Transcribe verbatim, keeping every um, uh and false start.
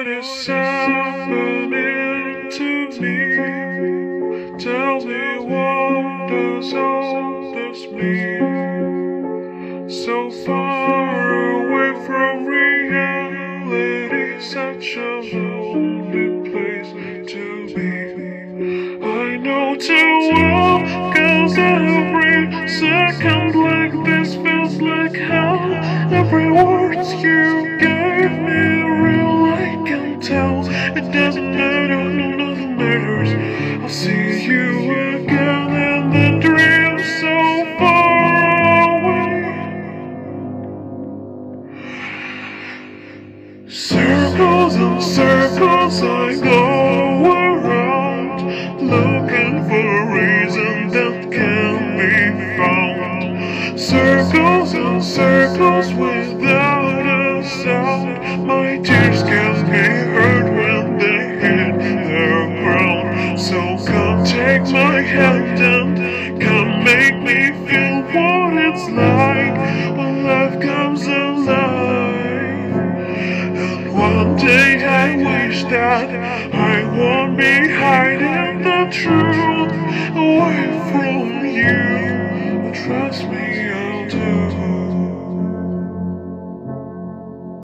What is happening to me? Tell me, what does all this mean? So far away from reality, such a lonely place to be. I know too well, 'cause every second like this feels like hell. Every word you gave me real, I can tell. It doesn't matter, no, nothing matters. I'll see you again in the dream so far away. Circles and circles I go around, looking for a reason that can't be found. Circles and circles without a sound. My tears can be heard when they hit the ground. So come take my hand and come make me feel what it's like when life comes alive. And one day I wish that I won't be hiding the truth.